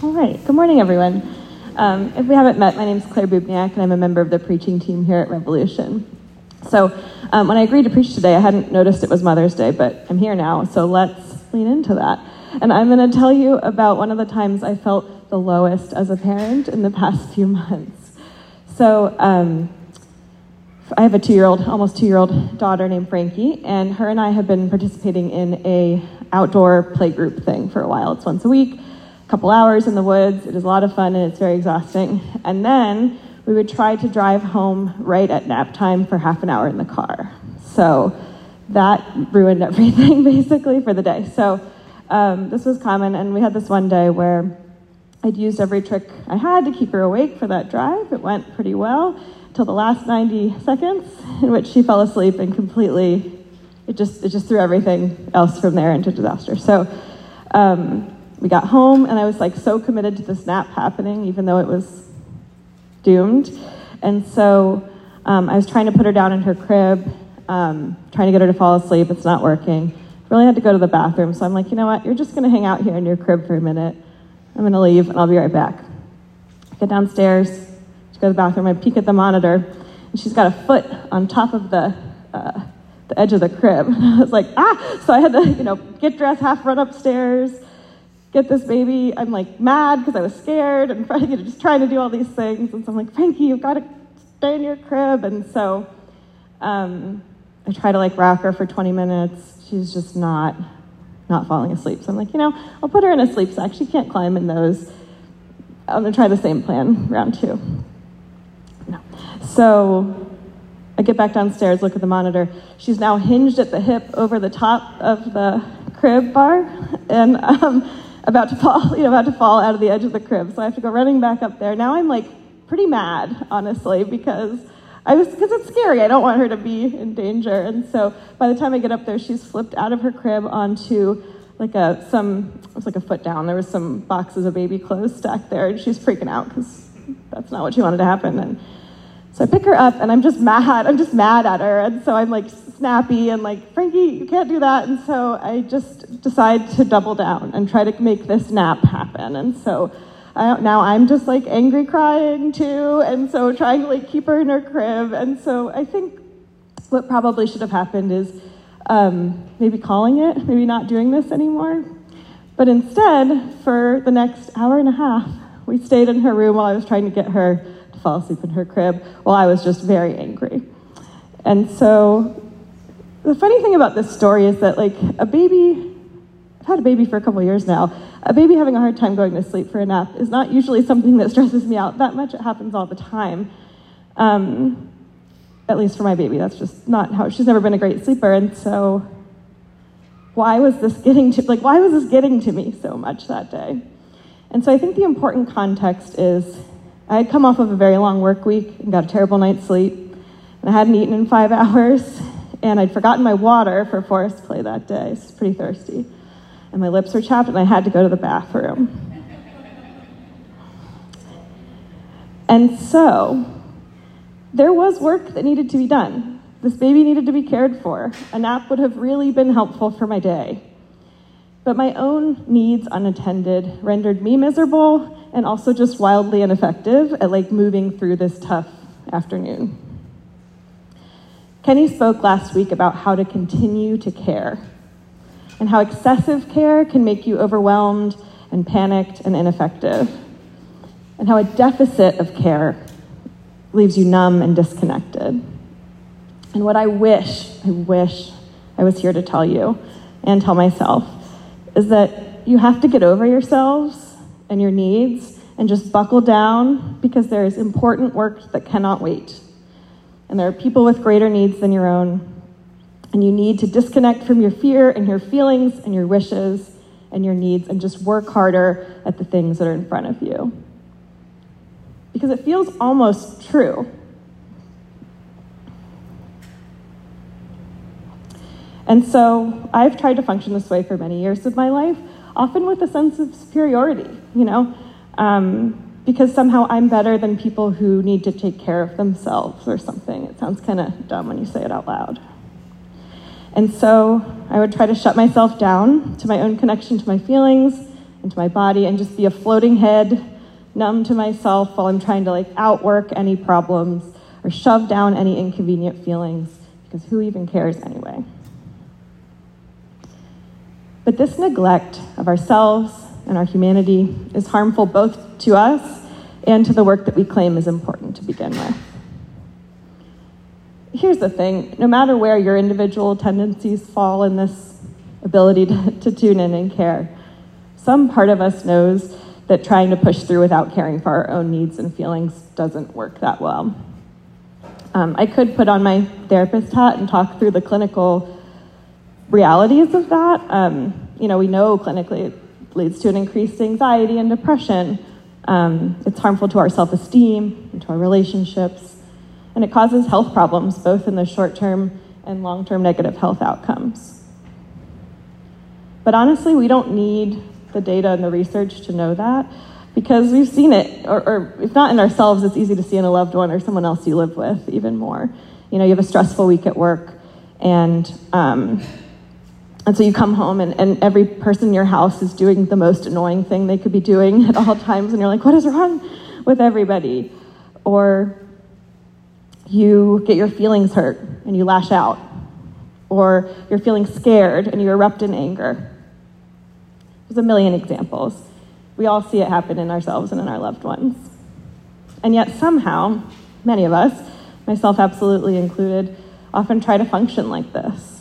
All right, good morning, everyone. If we haven't met, my name is Claire Bubniak, and I'm a member of the preaching team here at Revolution. So when I agreed to preach today, I hadn't noticed it was Mother's Day, but I'm here now, so let's lean into that. And I'm going to tell you about one of the times I felt the lowest as a parent in the past few months. So I have a almost two-year-old daughter named Frankie, and her and I have been participating in a outdoor playgroup thing for a while. It's once a week, a couple hours in the woods. It is a lot of fun, and it's very exhausting. And then we would try to drive home right at nap time for half an hour in the car. So that ruined everything, basically, for the day. So this was common, and we had this one day where I'd used every trick I had to keep her awake for that drive. It went pretty well until the last 90 seconds, in which she fell asleep and completely, it just threw everything else from there into disaster. So we got home, and I was like so committed to this nap happening, even though it was doomed. And so I was trying to put her down in her crib, trying to get her to fall asleep. It's not working. Really had to go to the bathroom. So I'm like, you know what? You're just going to hang out here in your crib for a minute. I'm going to leave, and I'll be right back. I get downstairs, to go to the bathroom. I peek at the monitor, and she's got a foot on top of the edge of the crib. I was like, So I had to, get dressed, half run upstairs, get this baby. I'm like mad because I was scared and just trying to do all these things. And so I'm like, Frankie, you've got to stay in your crib. And so I try to rock her for 20 minutes. She's just not falling asleep. So I'm like, I'll put her in a sleep sack. She can't climb in those. I'm going to try the same plan, round 2. No. So I get back downstairs, look at the monitor. She's now hinged at the hip over the top of the crib bar and about to fall out of the edge of the crib. So I have to go running back up there. Now I'm pretty mad, honestly, because it's scary. I don't want her to be in danger. And so by the time I get up there, she's flipped out of her crib onto it was like a foot down. There was some boxes of baby clothes stacked there, and she's freaking out because that's not what she wanted to happen. And so I pick her up, and I'm just mad. I'm just mad at her. And so I'm snappy and Frankie, you can't do that. And so I just decide to double down and try to make this nap happen. And so now I'm just angry crying too, and so trying to keep her in her crib. And so I think what probably should have happened is maybe calling it, maybe not doing this anymore. But instead, for the next hour and a half, we stayed in her room while I was trying to get her to fall asleep in her crib while I was just very angry. And so the funny thing about this story is that a baby, I've had a baby for a couple years now, a baby having a hard time going to sleep for a nap is not usually something that stresses me out that much. It happens all the time. At least for my baby, that's just not how, she's never been a great sleeper. And so why was this getting to me so much that day? And so I think the important context is I had come off of a very long work week and got a terrible night's sleep, and I hadn't eaten in 5 hours, and I'd forgotten my water for forest play that day. I was pretty thirsty. And my lips were chapped, and I had to go to the bathroom. And so there was work that needed to be done. This baby needed to be cared for. A nap would have really been helpful for my day. But my own needs unattended rendered me miserable and also just wildly ineffective at moving through this tough afternoon. Kenny spoke last week about how to continue to care, and how excessive care can make you overwhelmed and panicked and ineffective, and how a deficit of care leaves you numb and disconnected. And what I wish I was here to tell you and tell myself is that you have to get over yourselves and your needs and just buckle down, because there is important work that cannot wait. And there are people with greater needs than your own. And you need to disconnect from your fear and your feelings and your wishes and your needs and just work harder at the things that are in front of you. Because it feels almost true. And so I've tried to function this way for many years of my life, often with a sense of superiority, because somehow I'm better than people who need to take care of themselves or something. It sounds kind of dumb when you say it out loud. And so I would try to shut myself down to my own connection to my feelings into my body and just be a floating head, numb to myself while I'm trying to outwork any problems or shove down any inconvenient feelings, because who even cares anyway? But this neglect of ourselves and our humanity is harmful both to us and to the work that we claim is important to begin with. Here's the thing, no matter where your individual tendencies fall in this ability to tune in and care, some part of us knows that trying to push through without caring for our own needs and feelings doesn't work that well. I could put on my therapist hat and talk through the clinical realities of that. We know clinically it leads to an increased anxiety and depression. It's harmful to our self-esteem and to our relationships, and it causes health problems, both in the short-term and long-term negative health outcomes. But honestly, we don't need the data and the research to know that, because we've seen it, or if not in ourselves, it's easy to see in a loved one or someone else you live with even more. You have a stressful week at work, and so you come home and every person in your house is doing the most annoying thing they could be doing at all times, and you're like, what is wrong with everybody? Or you get your feelings hurt and you lash out, or you're feeling scared and you erupt in anger. There's a million examples. We all see it happen in ourselves and in our loved ones. And yet somehow, many of us, myself absolutely included, often try to function like this.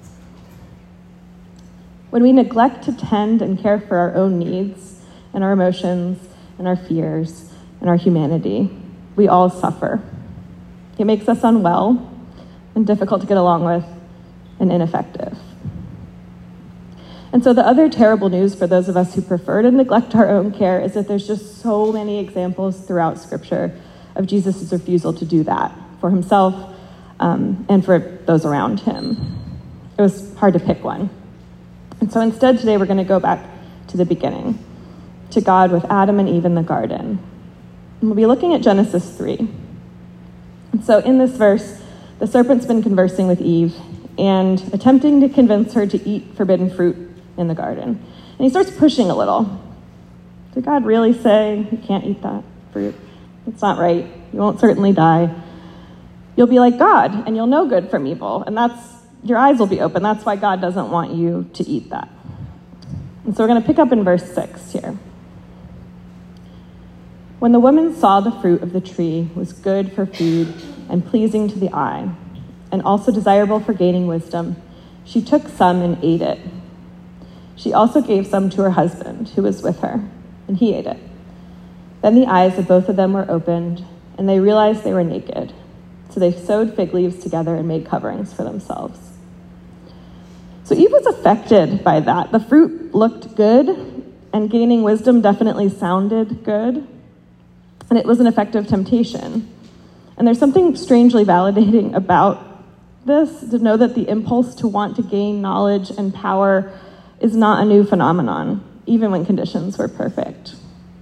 When we neglect to tend and care for our own needs and our emotions and our fears and our humanity, we all suffer. It makes us unwell and difficult to get along with and ineffective. And so the other terrible news for those of us who prefer to neglect our own care is that there's just so many examples throughout Scripture of Jesus' refusal to do that for himself and for those around him. It was hard to pick one. And so instead today we're going to go back to the beginning, to God with Adam and Eve in the garden. And we'll be looking at Genesis 3. And so in this verse, the serpent's been conversing with Eve and attempting to convince her to eat forbidden fruit in the garden. And he starts pushing a little. Did God really say you can't eat that fruit? It's not right. You won't certainly die. You'll be like God, and you'll know good from evil. And your eyes will be open. That's why God doesn't want you to eat that. And so we're going to pick up in verse 6 here. When the woman saw the fruit of the tree was good for food and pleasing to the eye, and also desirable for gaining wisdom, she took some and ate it. She also gave some to her husband, who was with her, and he ate it. Then the eyes of both of them were opened, and they realized they were naked. So they sewed fig leaves together and made coverings for themselves. So Eve was affected by that. The fruit looked good, and gaining wisdom definitely sounded good, and it was an effective temptation. And there's something strangely validating about this, to know that the impulse to want to gain knowledge and power is not a new phenomenon, even when conditions were perfect.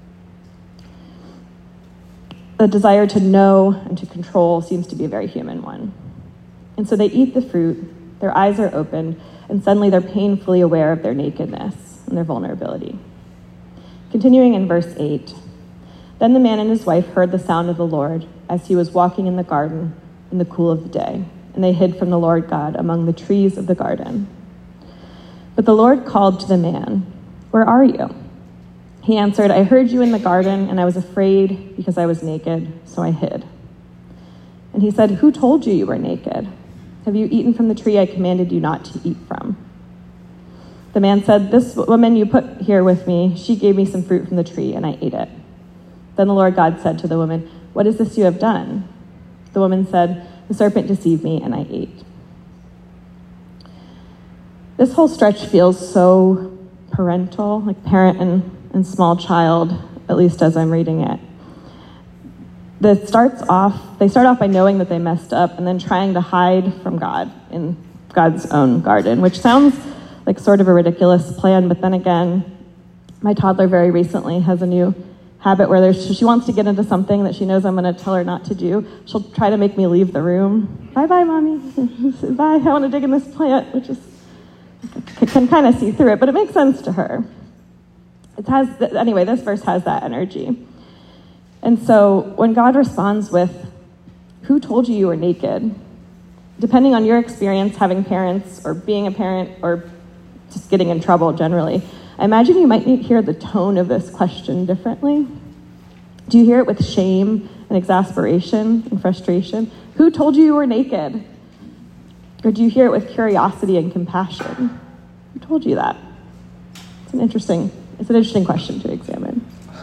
The desire to know and to control seems to be a very human one. And so they eat the fruit, their eyes are opened, and suddenly they're painfully aware of their nakedness and their vulnerability. Continuing in verse 8, then the man and his wife heard the sound of the Lord as he was walking in the garden in the cool of the day, and they hid from the Lord God among the trees of the garden. But the Lord called to the man, "Where are you?" He answered, "I heard you in the garden, and I was afraid because I was naked, so I hid." And he said, "Who told you you were naked? Have you eaten from the tree I commanded you not to eat from?" The man said, "This woman you put here with me, she gave me some fruit from the tree, and I ate it." Then the Lord God said to the woman, "What is this you have done?" The woman said, "The serpent deceived me, and I ate." This whole stretch feels so parental, like parent and small child, at least as I'm reading it. They start off by knowing that they messed up and then trying to hide from God in God's own garden, which sounds like sort of a ridiculous plan, but then again, my toddler very recently has a new habit where she wants to get into something that she knows I'm going to tell her not to do. She'll try to make me leave the room. Bye-bye, Mommy. Bye, I want to dig in this plant, which is, I can kind of see through it, but it makes sense to her. Anyway, this verse has that energy. And so when God responds with, "Who told you you were naked?" Depending on your experience having parents or being a parent or just getting in trouble generally, I imagine you might hear the tone of this question differently. Do you hear it with shame and exasperation and frustration? Who told you you were naked? Or do you hear it with curiosity and compassion? Who told you that? It's an interesting question to examine.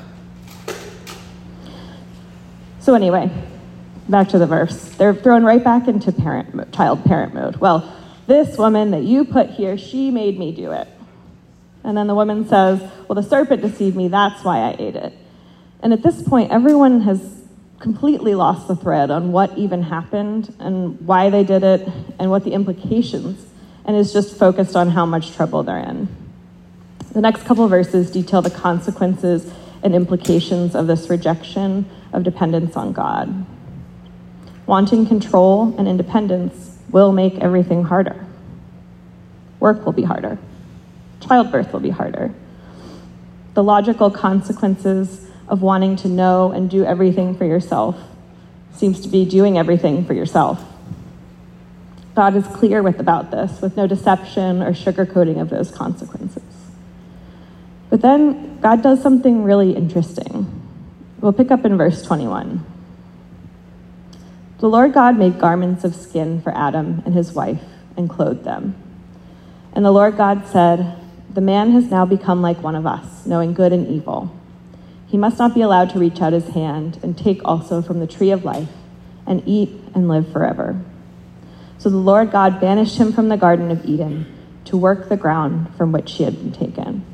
So anyway, back to the verse. They're thrown right back into child-parent mode. Well, this woman that you put here, she made me do it. And then the woman says, well, the serpent deceived me, that's why I ate it. And at this point, everyone has completely lost the thread on what even happened and why they did it and what the implications, and is just focused on how much trouble they're in. The next couple verses detail the consequences and implications of this rejection of dependence on God. Wanting control and independence will make everything harder. Work will be harder. Childbirth will be harder. The logical consequences of wanting to know and do everything for yourself seems to be doing everything for yourself. God is clear about this, with no deception or sugarcoating of those consequences. But then God does something really interesting. We'll pick up in verse 21. The Lord God made garments of skin for Adam and his wife and clothed them. And the Lord God said, the man has now become like one of us, knowing good and evil. He must not be allowed to reach out his hand and take also from the tree of life and eat and live forever. So the Lord God banished him from the Garden of Eden to work the ground from which he had been taken.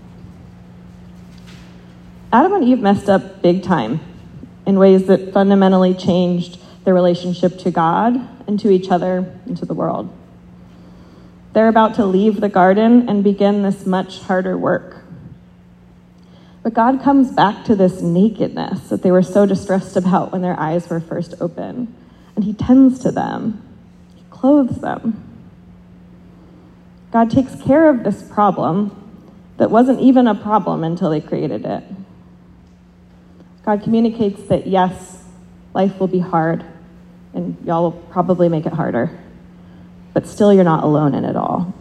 Adam and Eve messed up big time in ways that fundamentally changed their relationship to God and to each other and to the world. They're about to leave the garden and begin this much harder work. But God comes back to this nakedness that they were so distressed about when their eyes were first open, and he tends to them. He clothes them. God takes care of this problem that wasn't even a problem until they created it. God communicates that, yes, life will be hard, and y'all will probably make it harder, but still you're not alone in it all.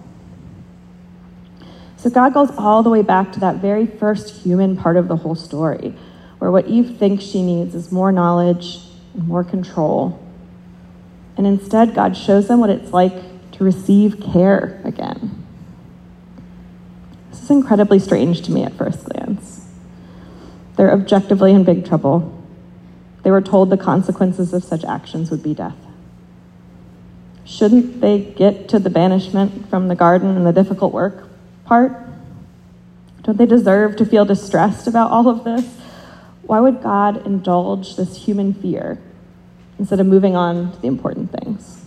So God goes all the way back to that very first human part of the whole story, where what Eve thinks she needs is more knowledge and more control. And instead, God shows them what it's like to receive care again. This is incredibly strange to me at first glance. They're objectively in big trouble. They were told the consequences of such actions would be death. Shouldn't they get to the banishment from the garden and the difficult work part? Don't they deserve to feel distressed about all of this? Why would God indulge this human fear instead of moving on to the important things?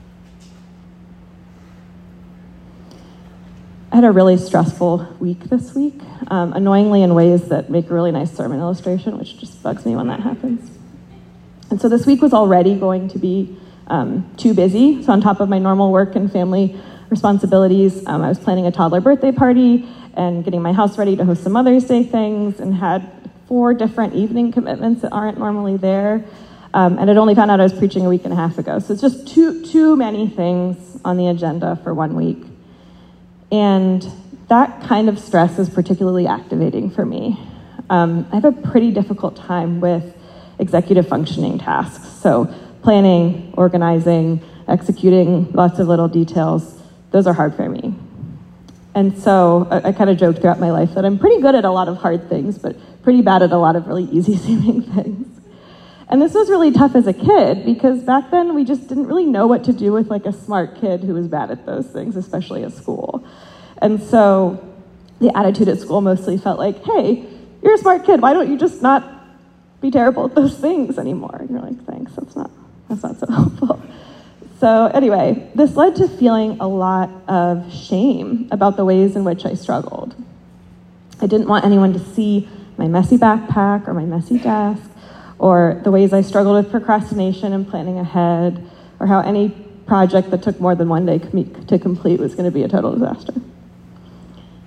I had a really stressful week this week, annoyingly in ways that make a really nice sermon illustration, which just bugs me when that happens. And so this week was already going to be too busy. So on top of my normal work and family responsibilities, I was planning a toddler birthday party and getting my house ready to host some Mother's Day things, and had 4 different evening commitments that aren't normally there. And I'd only found out I was preaching a week and a half ago. So it's just too many things on the agenda for one week. And that kind of stress is particularly activating for me. I have a pretty difficult time with executive functioning tasks. So planning, organizing, executing lots of little details, those are hard for me. And so I kind of joked throughout my life that I'm pretty good at a lot of hard things, but pretty bad at a lot of really easy-seeming things. And this was really tough as a kid, because back then we just didn't really know what to do with like a smart kid who was bad at those things, especially at school. And so the attitude at school mostly felt like, hey, you're a smart kid, why don't you just not be terrible at those things anymore? And you're like, thanks, that's not so helpful. So anyway, this led to feeling a lot of shame about the ways in which I struggled. I didn't want anyone to see my messy backpack or my messy desk, or the ways I struggled with procrastination and planning ahead, or how any project that took more than one day to complete was going to be a total disaster.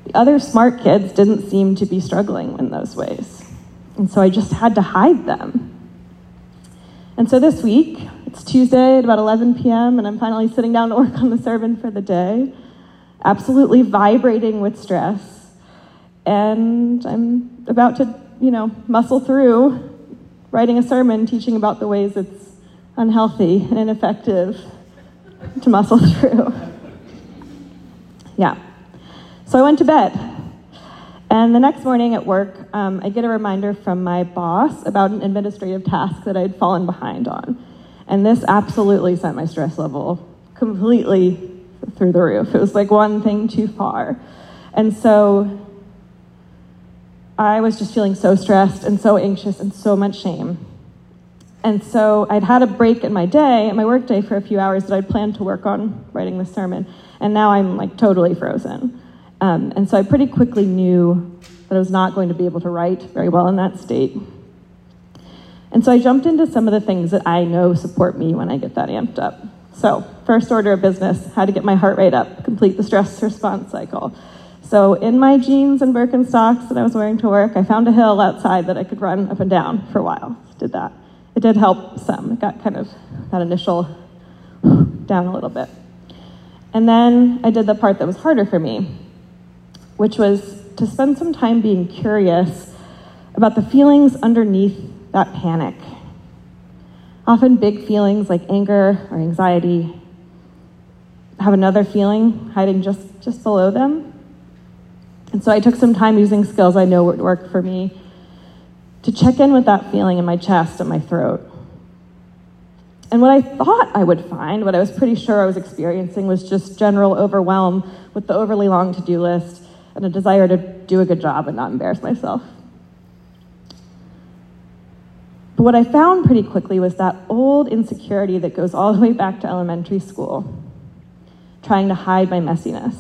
The other smart kids didn't seem to be struggling in those ways. And so I just had to hide them. And so this week, it's Tuesday at about 11 p.m., and I'm finally sitting down to work on the sermon for the day, absolutely vibrating with stress. And I'm about to, muscle through writing a sermon teaching about the ways it's unhealthy and ineffective to muscle through. Yeah. So I went to bed. And the next morning at work, I get a reminder from my boss about an administrative task that I'd fallen behind on. And this absolutely sent my stress level completely through the roof. It was like one thing too far. And so I was just feeling so stressed and so anxious and so much shame. And so I'd had a break in my day, my work day, for a few hours that I'd planned to work on writing the sermon. And now I'm like totally frozen. And so I pretty quickly knew that I was not going to be able to write very well in that state. And so I jumped into some of the things that I know support me when I get that amped up. So first order of business, how to get my heart rate up, complete the stress response cycle. So in my jeans and Birkenstocks that I was wearing to work, I found a hill outside that I could run up and down for a while. Did that. It did help some. It got kind of that initial down a little bit. And then I did the part that was harder for me, which was to spend some time being curious about the feelings underneath that panic. Often big feelings like anger or anxiety have another feeling hiding just below them. And so I took some time using skills I know would work for me to check in with that feeling in my chest and my throat. And what I thought I would find, what I was pretty sure I was experiencing, was just general overwhelm with the overly long to-do list and a desire to do a good job and not embarrass myself. But what I found pretty quickly was that old insecurity that goes all the way back to elementary school, trying to hide my messiness.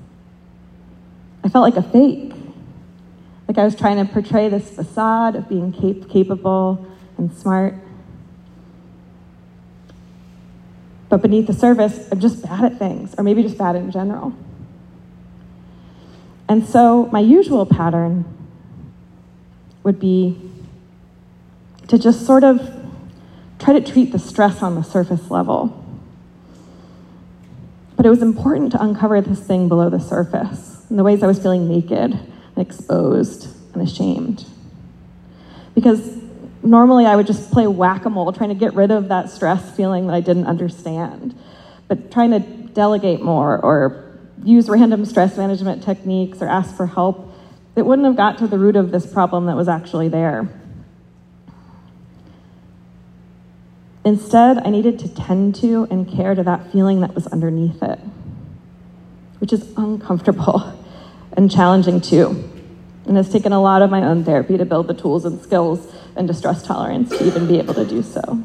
I felt like a fake, like I was trying to portray this facade of being capable and smart. But beneath the surface, I'm just bad at things, or maybe just bad in general. And so my usual pattern would be to just sort of try to treat the stress on the surface level. But it was important to uncover this thing below the surface, in the ways I was feeling naked and exposed and ashamed. Because normally I would just play whack-a-mole, trying to get rid of that stress feeling that I didn't understand. But trying to delegate more or use random stress management techniques or ask for help, it wouldn't have got to the root of this problem that was actually there. Instead, I needed to tend to and care to that feeling that was underneath it, which is uncomfortable and challenging too. And it's taken a lot of my own therapy to build the tools and skills and distress tolerance to even be able to do so.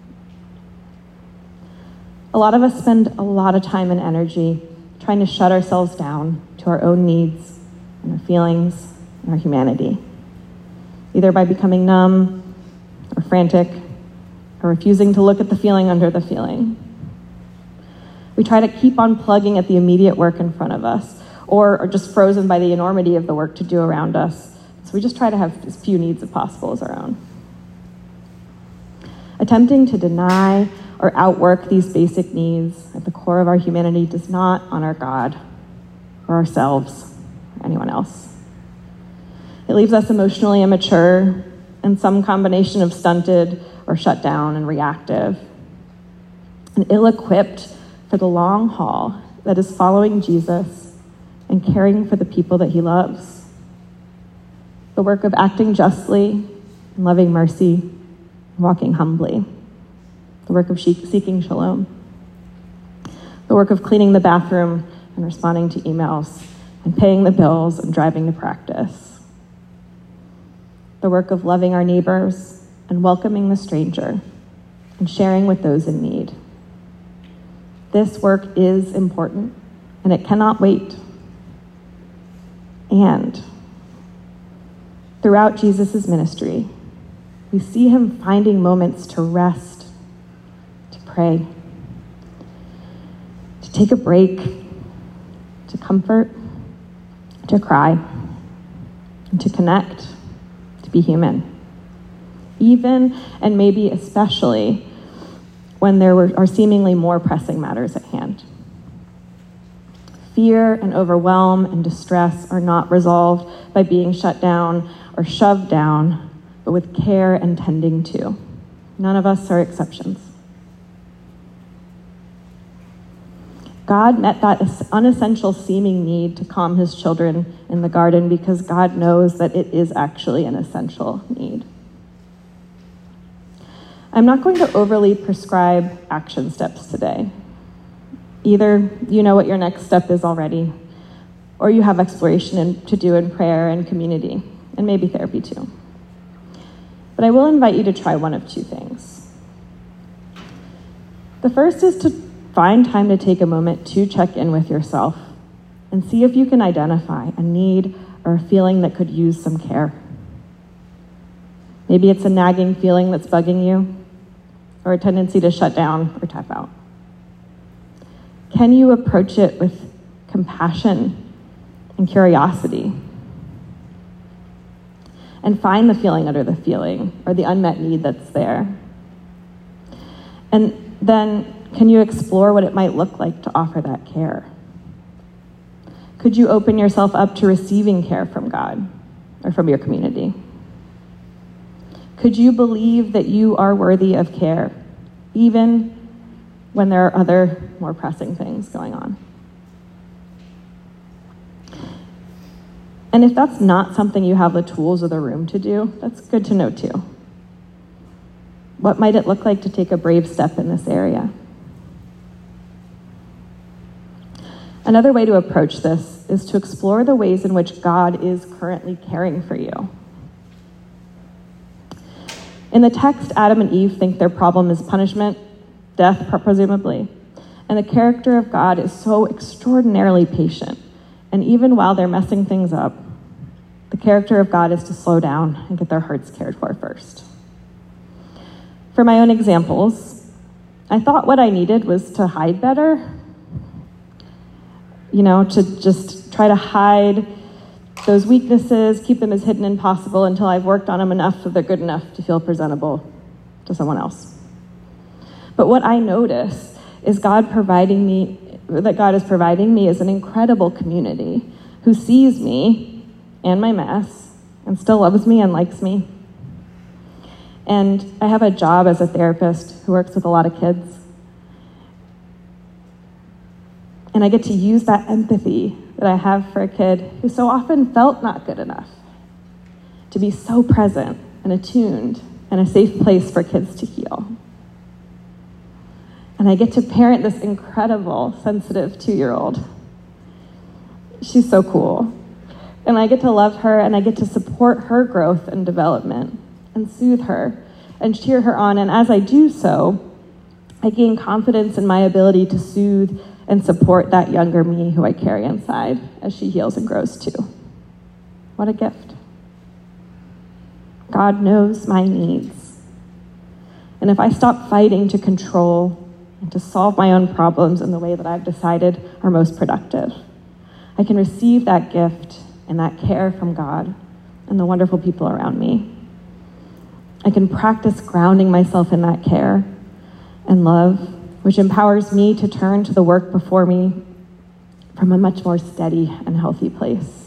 A lot of us spend a lot of time and energy trying to shut ourselves down to our own needs and our feelings and our humanity, either by becoming numb or frantic or refusing to look at the feeling under the feeling. We try to keep on plugging at the immediate work in front of us, or are just frozen by the enormity of the work to do around us. So we just try to have as few needs as possible as our own. Attempting to deny or outwork these basic needs at the core of our humanity does not honor God or ourselves or anyone else. It leaves us emotionally immature and some combination of stunted or shut down and reactive, and ill-equipped for the long haul that is following Jesus and caring for the people that he loves. The work of acting justly and loving mercy and walking humbly. The work of seeking shalom. The work of cleaning the bathroom and responding to emails and paying the bills and driving to practice. The work of loving our neighbors and welcoming the stranger and sharing with those in need. This work is important and it cannot wait. And throughout Jesus' ministry, we see him finding moments to rest, to pray, to take a break, to comfort, to cry, and to connect, to be human. Even and maybe especially when there are seemingly more pressing matters at hand. Fear and overwhelm and distress are not resolved by being shut down or shoved down, but with care and tending to. None of us are exceptions. God met that unessential seeming need to calm his children in the garden because God knows that it is actually an essential need. I'm not going to overly prescribe action steps today. Either you know what your next step is already, or you have exploration to do in prayer and community, and maybe therapy too. But I will invite you to try one of two things. The first is to find time to take a moment to check in with yourself and see if you can identify a need or a feeling that could use some care. Maybe it's a nagging feeling that's bugging you, or a tendency to shut down or tap out. Can you approach it with compassion and curiosity? And find the feeling under the feeling, or the unmet need that's there. And then, can you explore what it might look like to offer that care? Could you open yourself up to receiving care from God or from your community? Could you believe that you are worthy of care, even when there are other more pressing things going on? And if that's not something you have the tools or the room to do, that's good to know too. What might it look like to take a brave step in this area? Another way to approach this is to explore the ways in which God is currently caring for you. In the text, Adam and Eve think their problem is punishment, death presumably, and the character of God is so extraordinarily patient. And even while they're messing things up, the character of God is to slow down and get their hearts cared for first. For my own examples, I thought what I needed was to hide better. To just try to hide those weaknesses, keep them as hidden as possible until I've worked on them enough so they're good enough to feel presentable to someone else. But what I notice is God is providing me is an incredible community who sees me and my mess and still loves me and likes me. And I have a job as a therapist who works with a lot of kids. And I get to use that empathy that I have for a kid who so often felt not good enough to be so present and attuned and a safe place for kids to heal. And I get to parent this incredible, sensitive 2-year-old. She's so cool. And I get to love her, and I get to support her growth and development and soothe her and cheer her on. And as I do so, I gain confidence in my ability to soothe and support that younger me who I carry inside as she heals and grows too. What a gift. God knows my needs. And if I stop fighting to control and to solve my own problems in the way that I've decided are most productive, I can receive that gift and that care from God and the wonderful people around me. I can practice grounding myself in that care and love, which empowers me to turn to the work before me from a much more steady and healthy place.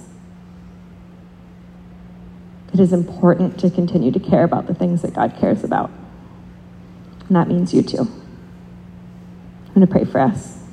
It is important to continue to care about the things that God cares about. And that means you too. I'm going to pray for us.